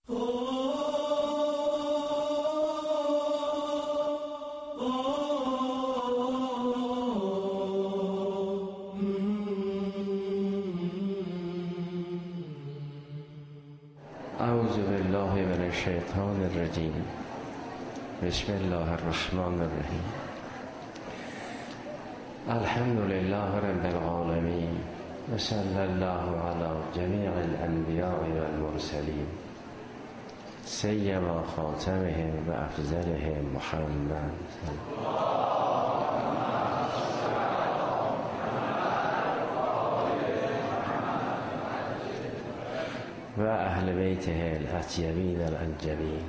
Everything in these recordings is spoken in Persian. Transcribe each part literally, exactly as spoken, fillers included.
اعوذ بالله من الشیطان الرجیم. بسم الله الرحمن الرحیم. الحمد لله رب العالمین و صلی الله علی جمیع الانبیاء والمرسلین سیما خاتمهم و افضلهم محمد و اهل بیته الاطیبین الانجبین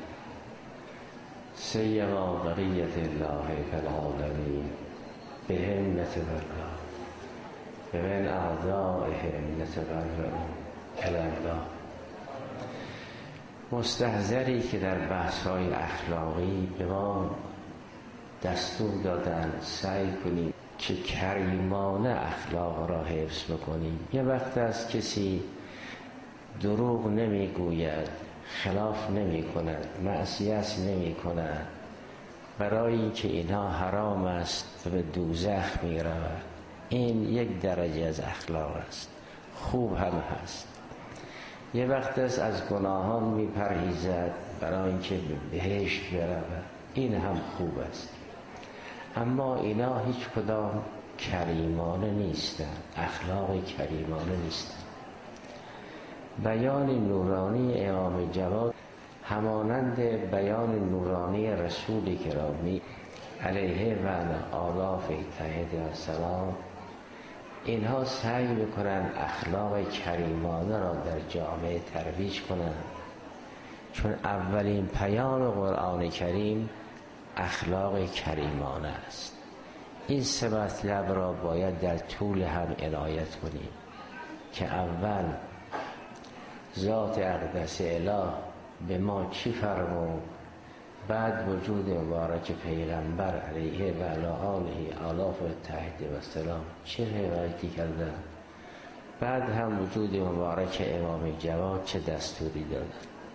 سیما بقیة الله فی العالمین بهم نتبرأ ومن اعدائهم نتبرأ الی الله. مستحضری که در بحث‌های اخلاقی به ما دستور دادن سعی کنیم که کریمانه اخلاق را حفظ بکنیم. یه وقت است کسی دروغ نمیگوید، خلاف نمی کند، معصیت نمی کند، برای اینکه اینها حرام است و به دوزخ می رود. این یک درجه از اخلاق است، خوب هم هست. یه وقت است از گناهان می پرهیزد برای اینکه به بهشت برود، این هم خوب است. اما اینا هیچ کدام کریمانه نیستند، اخلاق کریمانه نیستند. بیان نورانی امام جواد همانند بیان نورانی رسول گرامی علیه و آلاف طاهرین السلام، اینها سعی میکنند اخلاق کریمانه را در جامعه ترویج کنند، چون اولین پیام قرآن کریم اخلاق کریمانه است. این سه مطلب را باید در طول هم عنایت کنیم که اول ذات اقدس اله به ما چی فرمود، بعد وجود مبارک پیغمبر علیه و علی آله آلاف طاهرین السلام چه روایتی کردن، بعد هم وجود مبارک امام جواد چه دستوری دادن.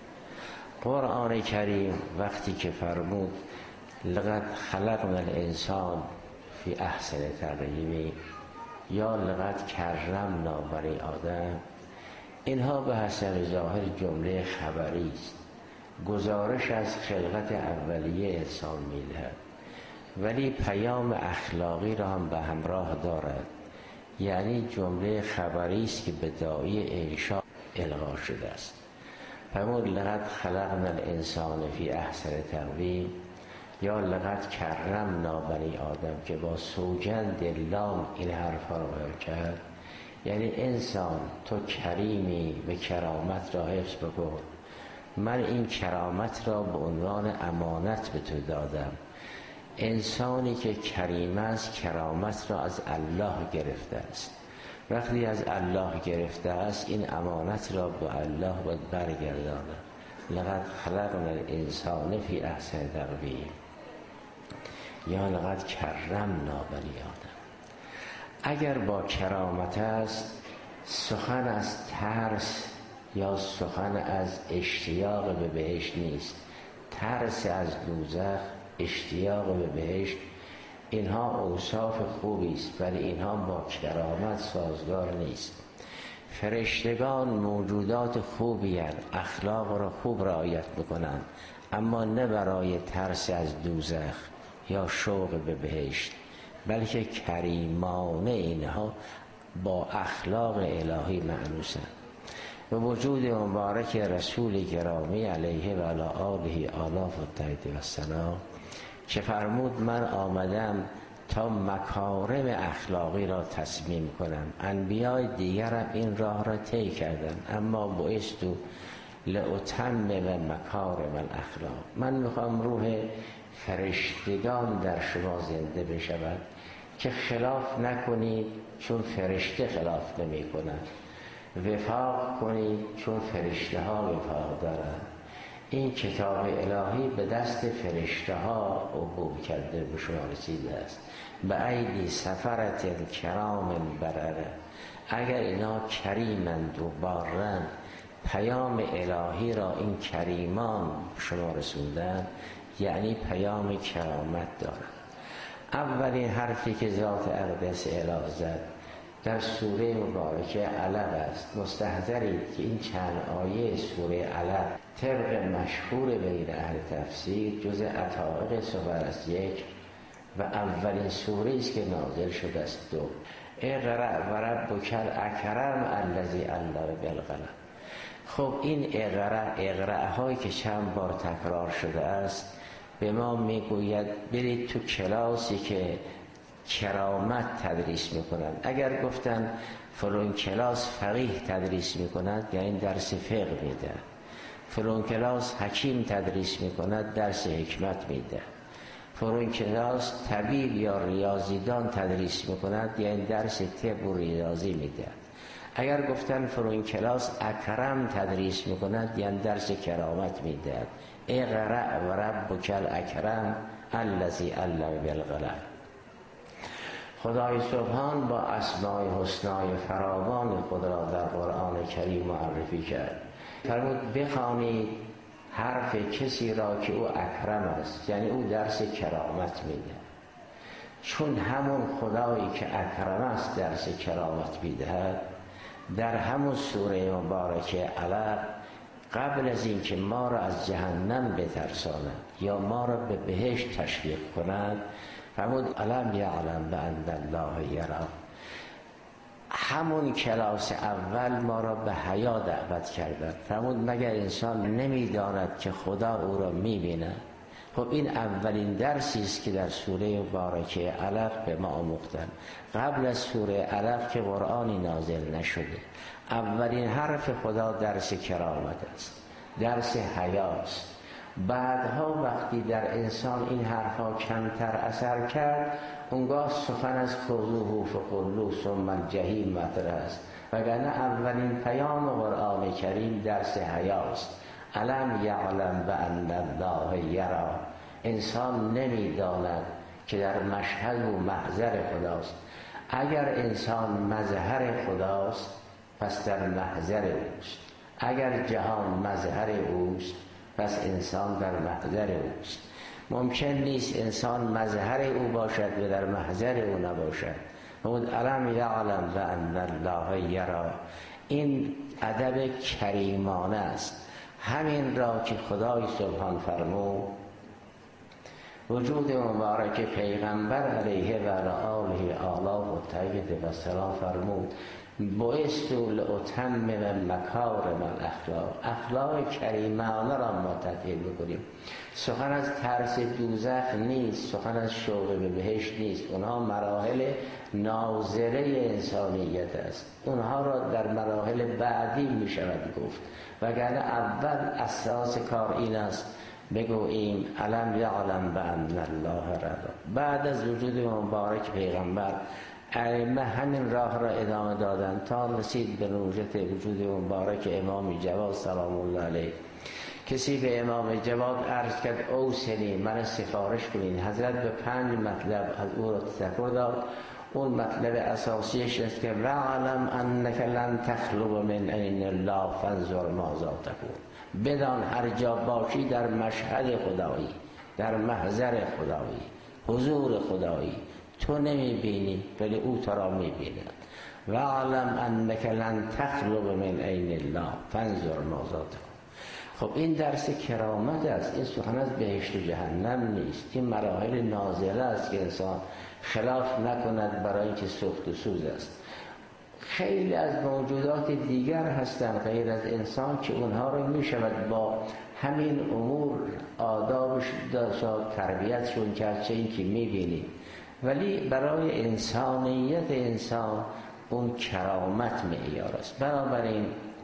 قرآن کریم وقتی که فرمود لقد خلقنا الانسان فی احسن تقویم یا لقد کرمنا بنی آدم، اینها به حسب ظاهر جمله خبری است، گزارش از خلقت اولیه انسان می‌دهد، ولی پیام اخلاقی را هم به همراه دارد. یعنی جمله خبری است که به داعی انشاء القا شده است. فرمود لقد خلقنا الانسان فی احسن تقویم یا لقد کرمنا بنی آدم که با سوگند لام این حرفا را بیان کرد. یعنی انسان تو کریمی و کرامت را حفظ بکن، من این کرامت را به عنوان امانت به تو دادم. انسانی که کریم است کرامت را از الله گرفته است، وقتی از الله گرفته است این امانت را به الله باید برگرداند. لقد خلقنا الانسان فی احسن تقویم یا لقد کرمنا بنی آدم. اگر با کرامت است سخن از ترس یا سخن از اشتیاق به بهشت نیست. ترس از دوزخ، اشتیاق به بهشت، اینها اوصاف خوبی است، ولی اینها با کرامت سازگار نیست. فرشتگان موجودات خوبی هستند، اخلاق را خوب رعایت میکنند، اما نه برای ترس از دوزخ یا شوق به بهشت، بلکه کریمانه اینها با اخلاق الهی معنوسند. و وجود مبارک رسول گرامی علیه و علی آله آلاف طاهرین السلام که فرمود من آمدم تا مکارم اخلاقی را تصمیم کنم. انبیاء دیگرم این راه را طی کردند، اما بعثت لأتمم مکارم الاخلاق. من میخوام روح فرشتگان در شما زنده بشود که خلاف نکنید چون فرشته خلاف نمی کند، وفاق کنید چون فرشته ها وفاق دارند. این کتاب الهی به دست فرشته ها عبور کرده به شما رسیده است، به ایدی سفرت کرام برره. اگر اینا کریمند و بارند پیام الهی را این کریمان شما رسوندن، یعنی پیام کرامت دارد. اولین حرفی که ذات اقدس اله زد در سوره مبارکه علق است. مستحضرید که این چند آیه سوره علق طبق مشهور بین اهل تفسیر جز عتائق سور است یک و اولین سوره است که نازل شده است دو. اقرأ و ربک الاکرم الذی علم بالقلم. خب این اقرأ اقرأ هایی که چند بار تکرار شده است به ما میگوید برید تو کلاسی که کرامت تدریس میکنند. اگر گفتن فلان کلاس فقیه تدریس میکند یعنی درس فقه میده، فلان کلاس حکیم تدریس میکند درس حکمت میده، فلان کلاس طبیب یا ریاضیدان تدریس میکند یعنی درس طب و ریاضی میده. اگر گفتن فلان کلاس اکرم تدریس میکند یعنی درس کرامت میده. اقرأ و ربک الاکرم الذی علم بالقلم. خدای سبحان با اسماء حسنای فراوان خود را در قرآن کریم معرفی کرد. فرمود بخوانید حرف کسی را که او اکرم است، یعنی او درس کرامت میده. چون همون خدایی که اکرم است درس کرامت میدهد، در همون سوره مبارکه علق قبل از این که ما را از جهنم بترساند یا ما را به بهشت تشویق کند فرمود الم یعلم بان الله یری. همون کلاس اول ما را به حیا دعوت کردند. فرمود مگر انسان نمیداند که خدا او را میبیند؟ خب این اولین درسی است که در سوره مبارکه علق به ما آموختند. قبل از سوره علق که قرآنی نازل نشده، اولین حرف خدا درس کرامت است، درس حیاست. بعدها وقتی در انسان این حرفها کمتر اثر کرد، اونگاه سخن از خذوه فغلوه ثم الجحیم مطرح است. وگرنه اولین پیام قرآن کریم درس حیاست. الم یعلم بان الله یری. انسان نمیداند که در مشهد و محضر خداست. اگر انسان مظهر خداست پس در محضر اوست. اگر جهان مظهر اوست پس انسان در محضر اوست. ممکن نیست انسان مظهر او باشد و در محضر او نباشد. فرمود الم یعلم بان الله یری. این ادب کریمانه است. همین را که خدای سبحان فرمود وجود مبارک پیغمبر علیه و آله آلاف و طیب و سلام فرمود بعثت لاتمم مکارم الاخلاق. اخلاق کریمانه را ما تطبیق بکنیم. سخن از ترس دوزخ نیست، سخن از شوق به بهشت نیست. اونها مراحل ناظره انسانیت است. اونها را در مراحل بعدی می شود گفت. وگرنه اول اساس کار این است بگوییم الم یعلم بان الله یری. بعد از وجود مبارک پیغمبر ائمه همین راه را ادامه دادند تا رسید به نوجت وجود مبارک امام جواد سلام الله علیه. کسی به امام جواد عرض کرد اوصنی، من سفارش کنین. حضرت به پنج مطلب از او را تذکر داد. اون مطلب اساسیش است که وعلم انک لن تخلو من عین الله فانظر ماذا تکون. بدان هر جا باشی در مشهد خدایی، در محضر خدایی، حضور خدایی، تو نمیبینی ولی او تو را میبیند. وعلم انک لن تخلو من عین الله فانظر ماذا تکون. خب این درس کرامت است. این سخن از بهشت و جهنم نیست. این مراحل نازله است که انسان خلاف نکند برای اینکه سخت و سوز است. خیلی از موجودات دیگر هستند غیر از انسان که اونها رو می شود با همین امور آدابش داشت تربیتشون کرد، چه این که می بینید. ولی برای انسانیت انسان اون کرامت معیار است. بنابراین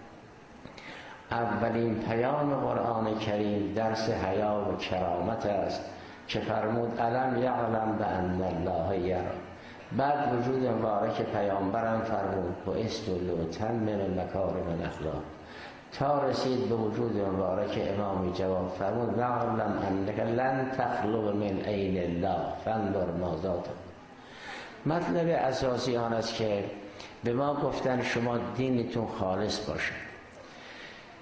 اولین پیام قرآن کریم درس حیا و کرامت است که فرمود الم یعلم بان الله یری. بعد وجود مبارک پیامبرم فرمود بعثت لاتمم مکارم الاخلاق تا رسید به وجود مبارک امام جواد فرمود وعلم انک لن تخلو من عین الله فانظر ماذا تکون. مطلب اساسی آن است که به ما گفتن شما دینتون خالص باشد.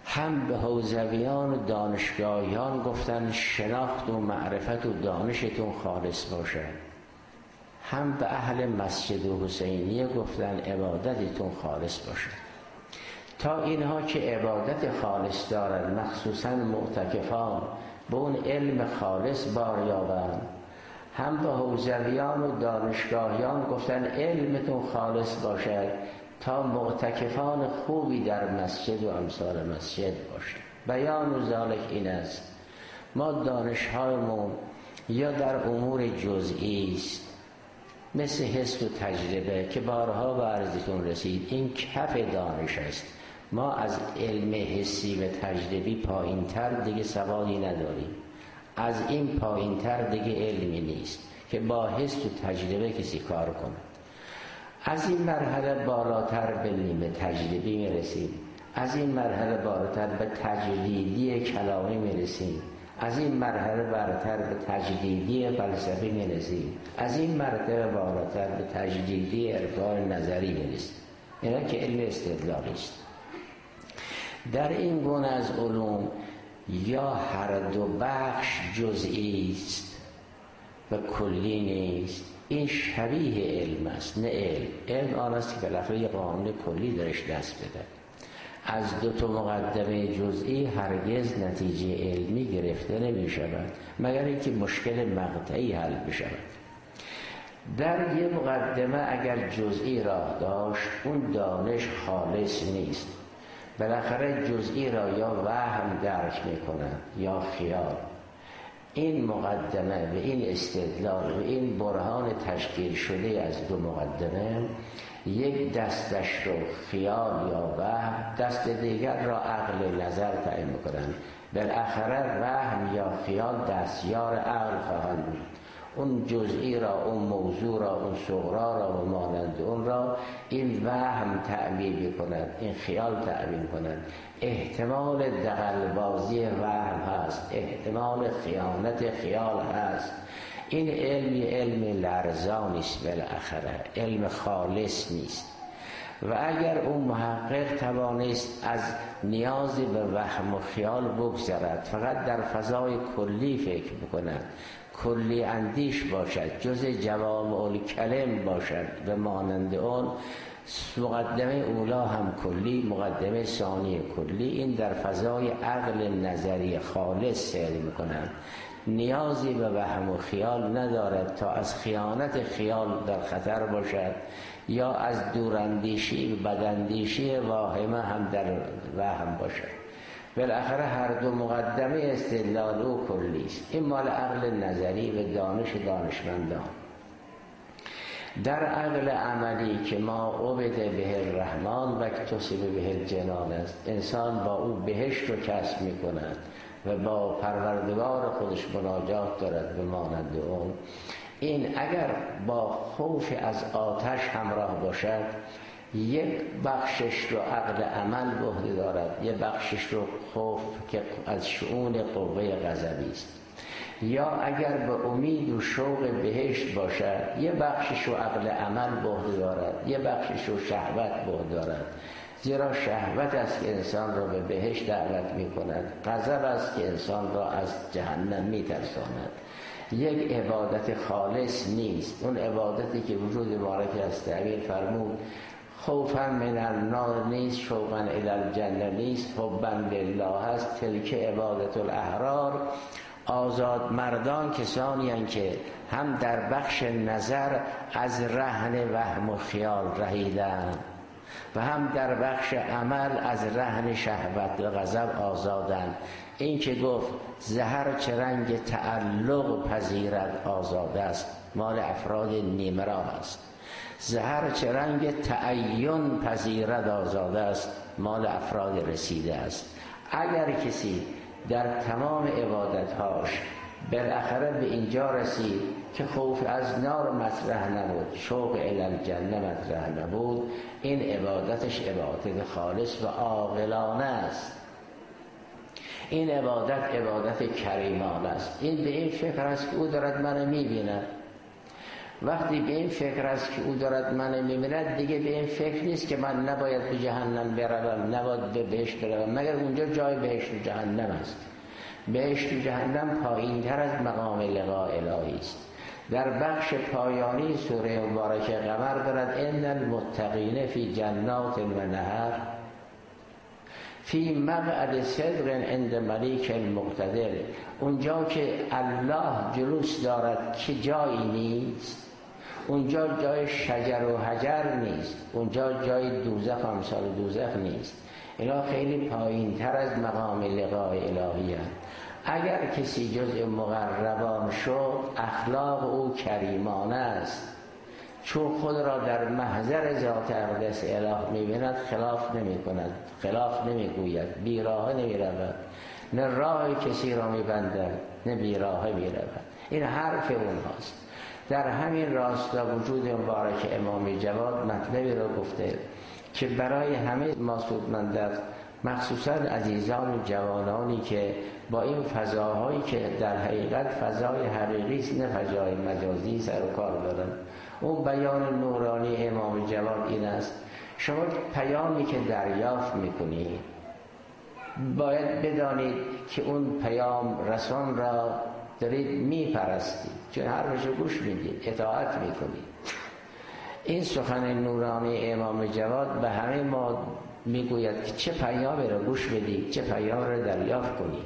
هم به حوزویان و دانشگاهیان گفتن شناخت و معرفت و دانشتون خالص باشد، هم به اهل مسجد و حسینیه گفتن عبادتتون خالص باشد، تا اینها که عبادت خالص دارن مخصوصا معتکفان به اون علم خالص بار یابند. هم به حوزویان و دانشگاهیان گفتن علمتون خالص باشد تا معتکفان خوبی در مسجد و امثال مسجد باشد. بیان و ذالک این است، ما دانش‌هایمون یا در امور جزئی است مثل حس و تجربه که بارها به عرضتون رسید، این کف دانش است. ما از علم حسی و تجربی پایین تر دیگه سوادی نداریم، از این پایین تر دیگه علمی نیست که با حس و تجربه کسی کار کنه. از این مرحله بالاتر به نیمه تجربی میرسیم، از این مرحله بالاتر به تجریدی کلامی میرسیم، از این مرحله بالاتر به تجدیدی فلسفی میرسیم، از این مرحله بالاتر به تجدیدی عرفان نظری میرسیم. اینا که علم استدلالی است. در این گونه از علوم یا هر دو بخش جزئی است و کلی نیست، این شبیه علم است نه علم. علم آن است که بالاخره یه قانون کلی درش دست بده. از دو تا مقدمه جزئی هرگز نتیجه علمی گرفته نمی شود مگر اینکه مشکل مقطعی حل بشود. در یه مقدمه اگر جزئی راه داشت اون دانش خالص نیست، بالاخره جزئی را یا وهم درک میکنند یا خیال. این مقدمه و این استدلال و این برهان تشکیل شده از دو مقدمه، یک دستش رو خیال یا وهم، دست دیگر را عقل نظر تعیین میکنند. بالاخره وهم یا خیال دستیار عقل خواهند بود. اون جزئی را، اون موضوع را، اون صغرا را و مانند اون را این وهم تعبیر می‌کند، این خیال تعبیر کند. احتمال دغل‌بازی وهم هست، احتمال خیانت خیال هست. این علم علم لرزانی است، بالاخره علم خالص نیست. و اگر اون محقق توانست از نیازی به وهم و خیال بگذرد، فقط در فضای کلی فکر بکند، کلی اندیش باشد، جز جوامع الکلم باشد و مانند اون، مقدمه اولا هم کلی، مقدمه ثانی کلی، این در فضای عقل نظری خالص سیر میکنند، نیازی به وهم و خیال ندارد تا از خیانت خیال در خطر باشد یا از دوراندیشی و بداندیشی واهمه هم در وهم باشد. بالاخره هر دو مقدمه استدلال و کلی است. این مال عقل نظری و دانش دانشمندان. در عقل عملی که ما عبد به الرحمن و اکتسب به الجنان است، انسان با او بهشت رو کسب می کند و با پروردگار خودش مناجات دارد به مانند اون. این اگر با خوف از آتش همراه باشد، یک بخشش رو عقل عمل به عهده دارد، یک بخشش رو خوف که از شؤون قوه غضبی است. یا اگر به امید و شوق بهشت باشد، یک بخشش رو عقل عمل به عهده دارد، یک بخشش رو شهوت به عهده دارد. زیرا شهوت است که انسان را به بهشت دعوت می کند، غضب است که انسان را از جهنم می ترساند. یک عبادت خالص نیست. اون عبادتی که وجود مبارک است تعبیر فرمود خوفا من النار نیست، شوقا الی الجنه نیست، حبا لله است. تلک عبادت الاحرار، آزاد مردان کسانی هستند که هم در بخش نظر از رهن وهم و خیال رهیدند و هم در بخش عمل از رهن شهوت و غضب آزادند. این که گفت زهر چه رنگ تعلق پذیرد آزاده است، مال افراد نیمراه است. زهر چه رنگ تعین پذیرد آزاده است، مال افراد رسیده است. اگر کسی در تمام عبادتهاش بالاخره به اینجا رسید که خوف از نار مطرح نبود، شوق الی الجنه مطرح نبود، این عبادتش عبادت خالص و عاقلانه است. این عبادت عبادت کریمانه است. این به این فکر است که او دارد منو میبیند وقتی به این فکر است که او دارد منو می‌بیند، دیگه به این فکر نیست که من نباید به جهنم بروم، نباید به بهشت بروم، مگر اونجا جای بهشت و جهنم است. بهشت و جهنم پایین‌تر از مقام لقاء الهی است. در بخش پایانی سوره مبارکه قمر دارد ان المتقین فی جنات و نهر فی مقعد صدق عند ملیک مقتدر. اونجا که الله جلوس دارد که جایی نیست، اونجا جای شجر و حجر نیست، اونجا جای دوزخ امثال دوزخ نیست. اینا خیلی پایین تر از مقام لقاء الهی هست. اگر کسی جزء مقربان شد، اخلاق او کریمانه است، چون خود را در محضر ذات اقدس اله می‌بیند خلاف نمی‌کند، خلاف نمی‌گوید، بیراه نمی‌رود، نه راه کسی را می‌بندد نه بیراه می‌رود. این حرف اونهاست. در همین راستا وجود مبارک امام جواد مطلبی را گفته که برای همه ما سودمند است، مخصوصا عزیزان و جوانانی که با این فضاهایی که در حقیقت فضای حقیقی است نه فضای مجازی سر و کار دارن. اون بیان نورانی امام جواد این است: شما پیامی که دریافت میکنید باید بدانید که اون پیام رسان را دارید میپرستید، چون حرفش رو گوش میدید، اطاعت میکنید. این سخن نورانی امام جواد به همه ما میگوید که چه پیامی را گوش بدید، چه پیام را دریافت کنید،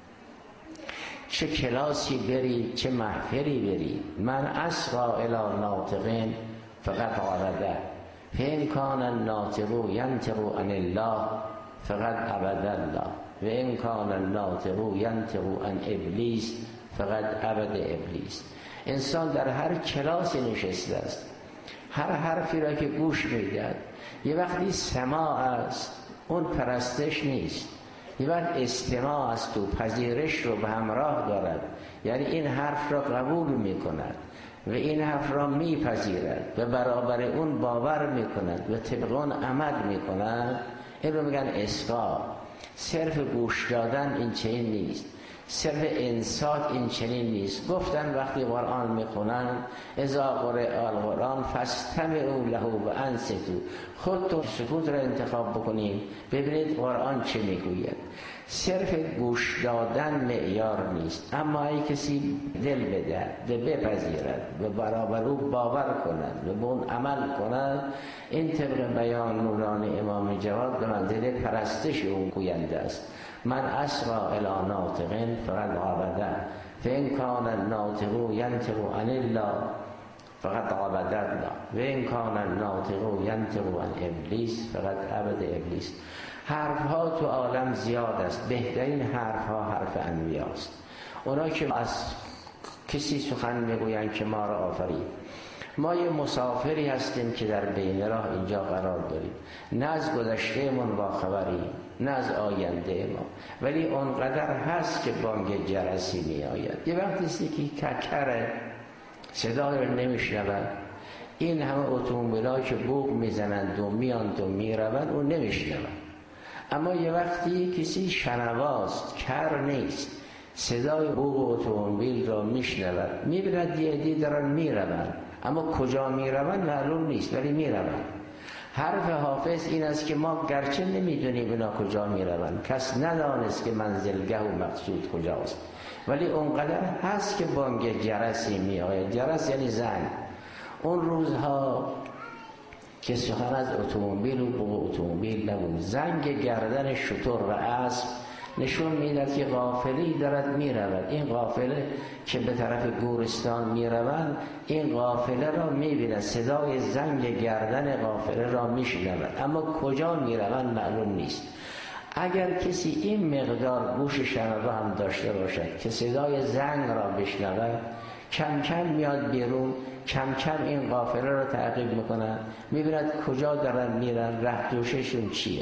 چه کلاسی برید، چه محفلی برید. من اسقا الی ناطقین فقط عرده فین کان الناطق ینطق عن الله فقط عبد الله و این کان الناطق ینطق عن ابلیس فقط عبد ابلیس. انسان در هر کلاسی نشسته است، هر حرفی را که گوش میدهد، یه وقتی سماع است، اون پرستش نیست، یه وقت استماع است و پذیرش رو به همراه دارد، یعنی این حرف را قبول میکند و این حرف را میپذیرد و برابر اون باور میکند و طبق اون عمل میکند. این رو میگن اسقا. صرف گوش دادن این چنین نیست، صرف انصات این چنین نیست. گفتن وقتی قرآن میخونن اذا قرئ القرآن فاستمعوا له و انصتوا، خودتون سکوت را انتخاب بکنید ببینید قرآن چه میگوید. صرف گوش دادن معیار نیست، اما اگه کسی دل بده و بپذیرد و برابر او باور کند و به اون عمل کند، این طبق بیان نورانی امام جواد به منزله پرستش اون گوینده است. من اسقا الی ناطقین فقط عبده فین کان الناطق ینطق عن الله فقط عبد الله و این کان الناطق ینطق عن ابلیس فقط عبد ابلیس. حرف ها تو عالم زیاد است، بهترین حرف ها حرف انبیا است. اونا که از کسی سخن میگویند که ما را آفرید. ما یه مسافری هستیم که در بین راه اینجا قرار داریم، نه از گذشته من با خبری نه از آینده ما، ولی اونقدر هست که بانگ جرسی می آید. یه وقتی که ککره صدای رو نمیشنود، این همه اتومبیل‌ها که بوق میزنند و میاند و میروند اون نمیشنود. اما یه وقتی کسی شنواست، کر نیست، صدای بوق اتومبیل را میشنود، میبیند یه عده دارن میروند، اما کجا میروند معلوم نیست ولی میروند. حرف حافظ این است که ما گرچه نمیدونیم اینا کجا میروند، کس ندانست که منزلگه و مقصود کجاست، ولی اونقدر هست که بانگ جرسی میآید. جرس یعنی زنگ. اون روزها که سخن از اتومبیل و بوق اتومبیل نبود، زنگ گردن شتر و اسب نشون میداد که قافله‌ای دارد میرود. این قافله که به طرف گورستان میروند، این قافله را میبیند، صدای زنگ گردن قافله را میشنود، اما کجا میروند معلوم نیست. اگر کسی این مقدار گوش شنوا هم داشته باشد که صدای زنگ را بشنود، کم کم میاد بیرون، کم کم این قافله را تعقیب میکنند، میبیند کجا دارن میرن، ره دوششون چیه.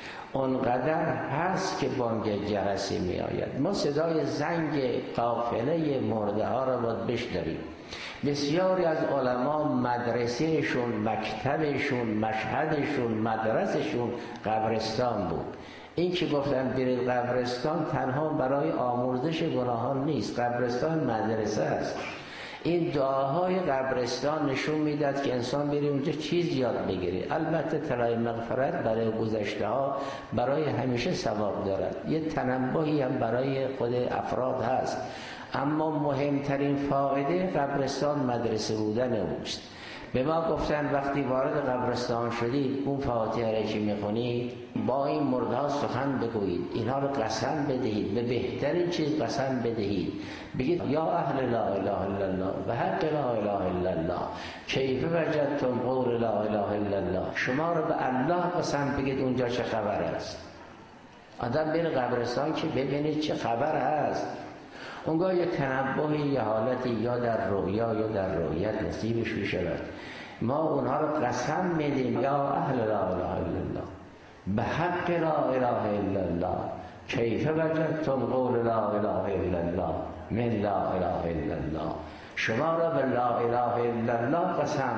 اونقدر هست که بانگ جرسی می آید. ما صدای زنگ قافله مرده ها را باید بشنویم. بسیاری از علما مدرسهشون، مکتبشون، مشهدشون، مدرسشون قبرستان بود. این که گفتن برید قبرستان تنها برای آموزش گناهان نیست، قبرستان مدرسه است. این دعاهای قبرستان نشون میداد که انسان بری اونجا چیز یاد بگیره. البته طلای مغفرت برای گذشته ها برای همیشه ثواب دارد، یه تنبهی هم برای خود افراد هست، اما مهمترین فایده قبرستان مدرسه بودن اوست. به ما گفتن وقتی وارد قبرستان شدید اون فاتحه را که میخونید با این مردها سخن بگویید، اینها رو قسم بدهید، به بهترین چیز قسم بدهید، بگید یا اهل لا اله الا الله و حق لا اله الا الله کیف وجدتم قول لا اله الا الله. شما رو به الله قسم بگید اونجا چه خبر است. آدم بره قبرستان که ببینید چه خبر هست. اونگاه یه تنبهی، یه حالتی یا در رویا یا در رویت نصیبش میشود. ما اونها رو قسم میدیم یا اهل لا اله الا الله به حق لا اله الا الله کیف وجدتم قول لا اله الا الله من لا اله الا الله. شما را به لا اله الا الله قسم.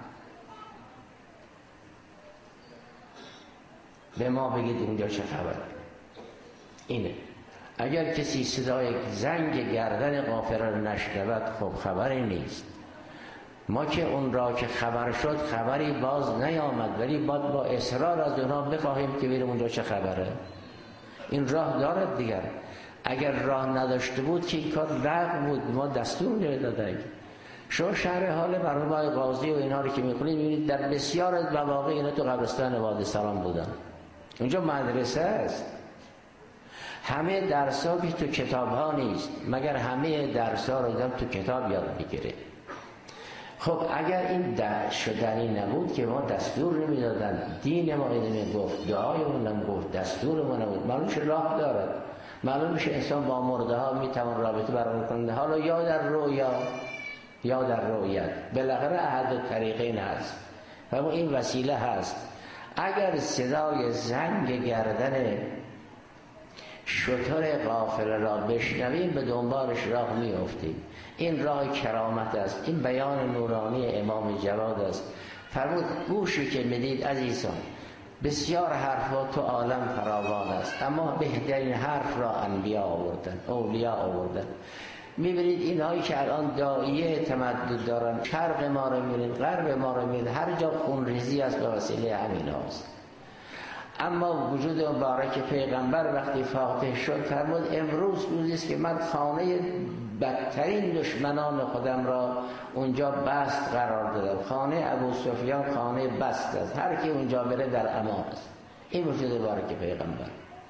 به ما بگید اونجا چه خبر. اینه. اگر کسی صدای زنگ گردن قافله را نشنود خب خبری نیست. ما که اون را که خبر شد خبری باز نیامد، ولی باید با اصرار از اونها بخواهیم که بریم اونجا چه خبره. این راه دارد دیگر. اگر راه نداشته بود که این کار لغو بود، ما دستور نمیدادیم. شما شرح حال مرحوم قاضی و اینها رو که میخونید میبینید در بسیار از مواقع اینا تو قبرستان وادی سلام بودن. اونجا مدرسه است. همه درس‌ها که تو کتاب‌ها نیست، مگر همه درس‌ها رو آدم تو کتاب یاد بگیره. خب اگر این درس شدنی نبود که ما دستور نمیدادن، دین ما اینو میگفت، دعایمون هم گفت، دستور ما نبود، معلوم شه راه داره، معلوم شه انسان با مرده ها میتوان رابطه برقرار کنه، حالا یا در رویا یا در رویت، بالاخره احد الطریقین هست و این وسیله هست. اگر صدای زنگ گردن شتر قافله را بشنویم به دنبالش راه میافتیم. این راه کرامت است. این بیان نورانی امام جواد است. فرمود گوشی که میدید عزیزان، بسیار حرفا تو عالم فراوان است، اما بهترین حرف را انبیا آوردن، اولیا آوردن. میبینید اینهایی که الان داعیه تمدد دارن، شرق ما رو میبینید، غرب ما رو میبینید، هر جا خونریزی است به وسیله همین هاست. اما وجود مبارک پیغمبر وقتی فاتح شد فرمود امروز روزی است که من خانه بدترین دشمنان خودم را اونجا بست قرار دادم. خانه ابو سفیان خانه بست است، هر کی اونجا بره در امان است. این وجود مبارک پیغمبر.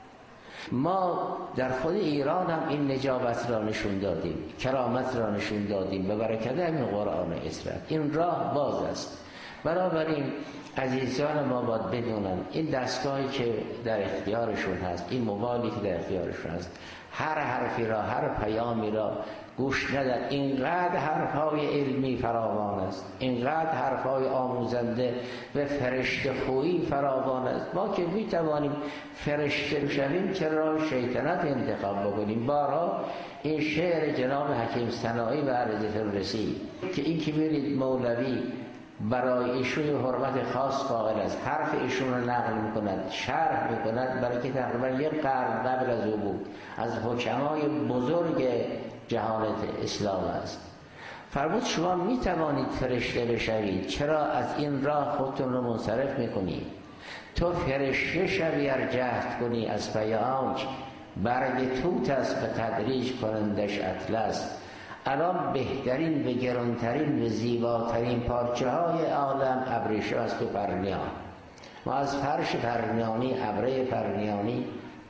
ما در خود ایران هم این نجابت را نشون دادیم، کرامت را نشون دادیم به برکت همین قرآن اسرت. این راه باز است. بنابراین عزیزان ما باید بدونن این دستگاهی که در اختیارشون هست، این موبایلی که در اختیارشون هست، هر حرفی را، هر پیامی را گوش ندن. اینقدر حرفهای علمی فراوان است، اینقدر حرفهای آموزنده و فرشته خویی فراوان است. ما که میتوانیم فرشته بشویم چرا شیطنت انتخاب بکنیم؟ بارها این شعر جناب حکیم سنایی به عرضتون رسید که این که بینید مولوی برای ایشون حرمت خاص قائل است، حرف ایشون رو نقل میکند، شرح میکند، برای که تقریبا یک قرن قبل از او بود، از حکمای بزرگ جهان اسلام است. فرمود شما میتوانید فرشته بشوید، چرا از این راه خودتون رو منصرف میکنید؟ تو فرشته شوی ار جهد کنی از پی آنچ برگ توت است به تدریج کنندش اطلس. الان بهترین و گرانترین و زیباترین پارچه های عالم ابریشم است و پرنیان. ما از فرش پرنیانی، ابره پرنیانی،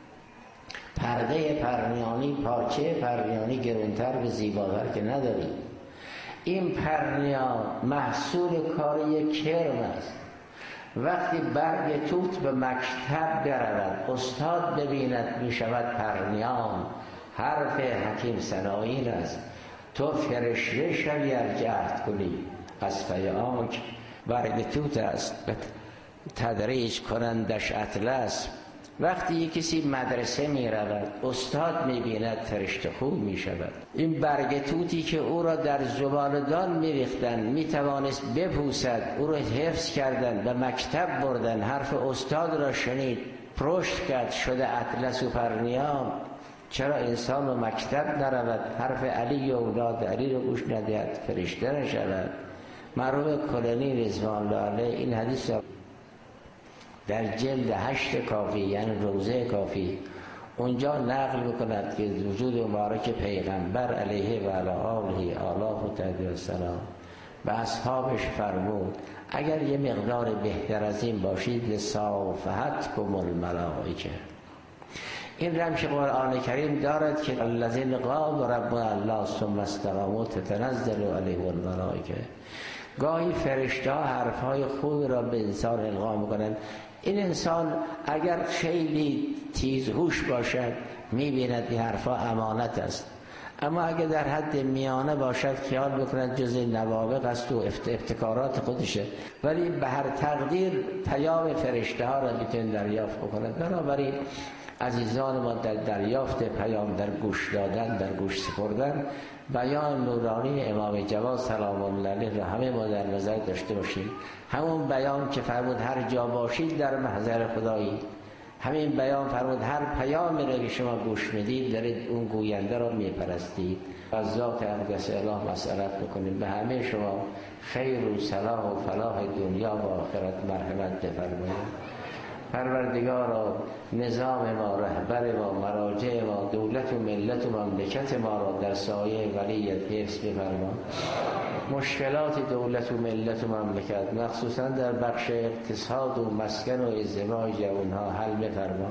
پرده پرنیانی، پارچه پرنیانی گرانتر و زیباتر که نداریم. این پرنیان محصول کار یک کرم است. وقتی برگ توت به مکتب برود، استاد ببیند می شود پرنیان. حرف حکیم سنایی است. تو فرشته شوی ار جهد کنی از پی آنچ برگ توت است به تدریج کنندش اطلس. وقتی یک کسی مدرسه می رود، استاد می بیند، فرشته خوب می شود. این برگ توتی که او را در زبالدان می ریختن، می توانست بپوسد، او را حفظ کردن، به مکتب بردن، حرف استاد را شنید، پرشت کرد، شده اطلس و پرنیان. چرا انسان و مکتب نرود، حرف علی و اولاد علی رو گوش ندهد، فرشته نشود. مرحوم کلینی رضوان الله علیه این حدیث در جلد هشت کافی، یعنی روزه کافی، اونجا نقل میکند که وجود مبارک پیغمبر علیه و علی آله آلاف و تهدیه و سلام و اصحابش فرمود اگر یه مقدار بهتر از این باشید لصافحتکم الملائکه. این رمش قرآن کریم دارد که الذین قالوا ربنا الله ثم استقاموا تتنزل علیهم الملائکه. گاهی فرشته ها حرفهای خوب را به انسان القا میکنند. این انسان اگر خیلی تیزهوش باشد میبیند این حرفها امانت است، اما اگر در حد میانه باشد خیال بکند جز نوابغ است و ابتکارات خودشه، ولی به هر تقدیر پیام فرشته ها را میتونید دریافت بکند. بنابراین عزیزان ما در دریافت پیام، در گوش دادن، در گوش سپردن بیان نورانی امام جواد سلام الله علیه را همه ما در نظر داشته باشیم. همون بیان که فرمود هر جا باشید در محضر خدایی، همین بیان فرمود هر پیامی را که شما گوش میدید دارید اون گوینده را میپرستید. از ذات اقدس اله مسئلت میکنیم به همه شما خیر و صلاح و فلاح دنیا و آخرت مرحمت بفرمایید. پروردگارا نظام ما، رهبر ما، مراجع ما، دولت و ملت و مملکت ما را در سایه ولیت حفظ بفرما. مشکلات دولت و ملت و مملکت مخصوصا در بخش اقتصاد و مسکن و ازدواج اونها حل بفرما.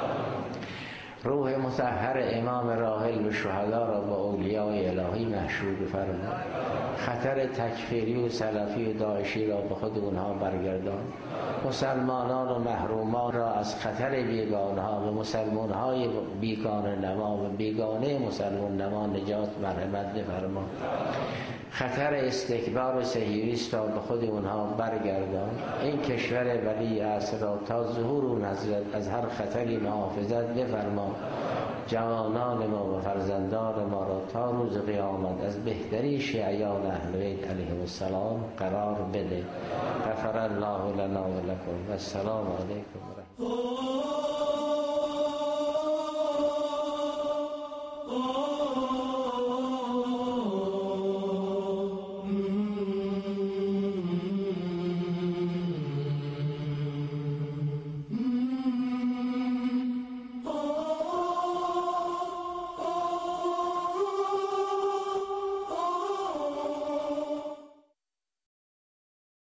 روح مطهر امام راحل و شهدا را با اولیاء الهی محشور بفرما. خطر تکفیری و سلفی و داعشی را به خود اونها برگردان. مسلمانان و محرومان را از خطر بیگانه ها و مسلمان های بیگانه نما و بیگانه مسلمان نما نجات مرحمت بفرما. خطر استکبار و صهیونیست را به خود اونها برگردان. این کشور ولی عصر را تا ظهور و نظرت از هر خطری محافظت بفرما. جوانان ما و فرزندان ما را تا روز قیامت از بهترین شیعیان اهل بیت علیهم السلام قرار بده. غفر الله لنا و لکم و السلام علیکم و رحمت الله.